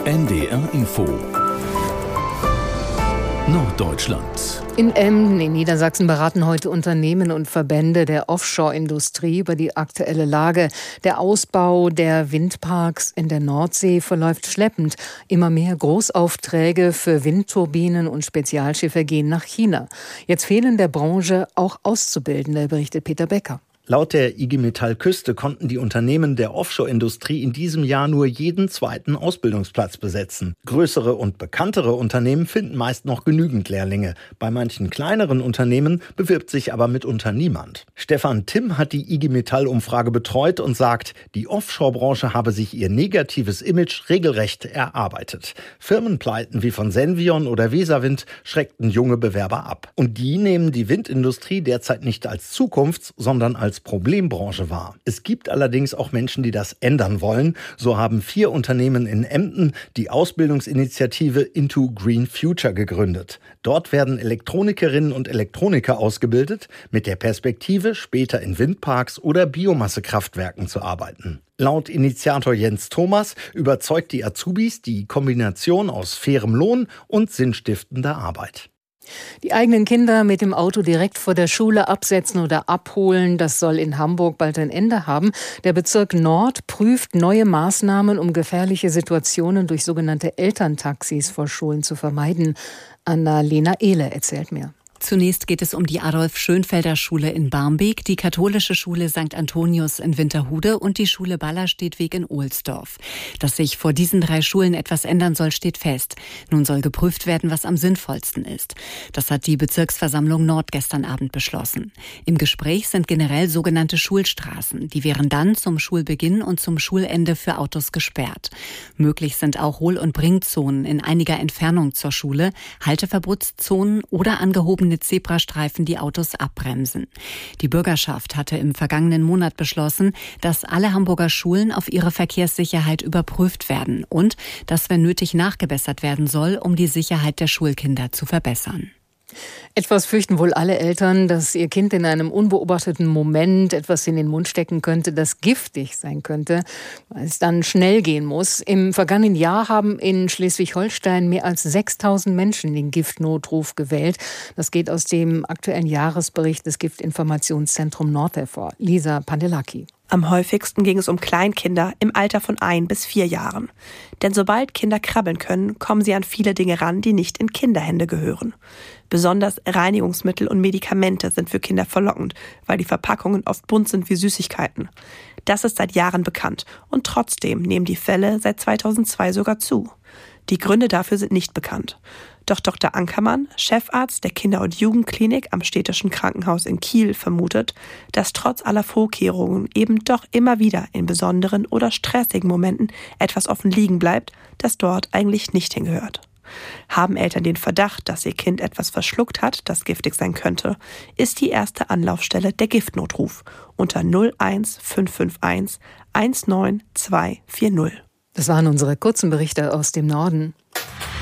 NDR Info Norddeutschland. In Emden in Niedersachsen beraten heute Unternehmen und Verbände der Offshore-Industrie über die aktuelle Lage. Der Ausbau der Windparks in der Nordsee verläuft schleppend. Immer mehr Großaufträge für Windturbinen und Spezialschiffe gehen nach China. Jetzt fehlen der Branche auch Auszubildende, berichtet Peter Becker. Laut der IG Metall Küste konnten die Unternehmen der Offshore-Industrie in diesem Jahr nur jeden zweiten Ausbildungsplatz besetzen. Größere und bekanntere Unternehmen finden meist noch genügend Lehrlinge. Bei manchen kleineren Unternehmen bewirbt sich aber mitunter niemand. Stefan Timm hat die IG Metall-Umfrage betreut und sagt, die Offshore-Branche habe sich ihr negatives Image regelrecht erarbeitet. Firmenpleiten wie von Senvion oder Weserwind schreckten junge Bewerber ab. Und die nehmen die Windindustrie derzeit nicht als Zukunfts-, sondern als Problembranche wahr. Es gibt allerdings auch Menschen, die das ändern wollen. So haben 4 Unternehmen in Emden die Ausbildungsinitiative Into Green Future gegründet. Dort werden Elektronikerinnen und Elektroniker ausgebildet, mit der Perspektive, später in Windparks oder Biomassekraftwerken zu arbeiten. Laut Initiator Jens Thomas überzeugt die Azubis die Kombination aus fairem Lohn und sinnstiftender Arbeit. Die eigenen Kinder mit dem Auto direkt vor der Schule absetzen oder abholen, das soll in Hamburg bald ein Ende haben. Der Bezirk Nord prüft neue Maßnahmen, um gefährliche Situationen durch sogenannte Elterntaxis vor Schulen zu vermeiden. Anna-Lena Ehle erzählt mehr. Zunächst geht es um die Adolf-Schönfelder-Schule in Barmbek, die katholische Schule St. Antonius in Winterhude und die Schule Ballerstedweg in Ohlsdorf. Dass sich vor diesen 3 Schulen etwas ändern soll, steht fest. Nun soll geprüft werden, was am sinnvollsten ist. Das hat die Bezirksversammlung Nord gestern Abend beschlossen. Im Gespräch sind generell sogenannte Schulstraßen. Die wären dann zum Schulbeginn und zum Schulende für Autos gesperrt. Möglich sind auch Hohl- und Bringzonen in einiger Entfernung zur Schule, Halteverbotszonen oder angehobene Zebrastreifen, die Autos abbremsen. Die Bürgerschaft hatte im vergangenen Monat beschlossen, dass alle Hamburger Schulen auf ihre Verkehrssicherheit überprüft werden und dass, wenn nötig, nachgebessert werden soll, um die Sicherheit der Schulkinder zu verbessern. Etwas fürchten wohl alle Eltern, dass ihr Kind in einem unbeobachteten Moment etwas in den Mund stecken könnte, das giftig sein könnte, weil es dann schnell gehen muss. Im vergangenen Jahr haben in Schleswig-Holstein mehr als 6.000 Menschen den Giftnotruf gewählt. Das geht aus dem aktuellen Jahresbericht des Giftinformationszentrum Nord hervor. Lisa Pandelaki. Am häufigsten ging es um Kleinkinder im Alter von 1 bis 4 Jahren. Denn sobald Kinder krabbeln können, kommen sie an viele Dinge ran, die nicht in Kinderhände gehören. Besonders Reinigungsmittel und Medikamente sind für Kinder verlockend, weil die Verpackungen oft bunt sind wie Süßigkeiten. Das ist seit Jahren bekannt und trotzdem nehmen die Fälle seit 2002 sogar zu. Die Gründe dafür sind nicht bekannt. Doch Dr. Ankermann, Chefarzt der Kinder- und Jugendklinik am Städtischen Krankenhaus in Kiel, vermutet, dass trotz aller Vorkehrungen eben doch immer wieder in besonderen oder stressigen Momenten etwas offen liegen bleibt, das dort eigentlich nicht hingehört. Haben Eltern den Verdacht, dass ihr Kind etwas verschluckt hat, das giftig sein könnte, ist die erste Anlaufstelle der Giftnotruf unter 01 551 19240. Das waren unsere kurzen Berichte aus dem Norden.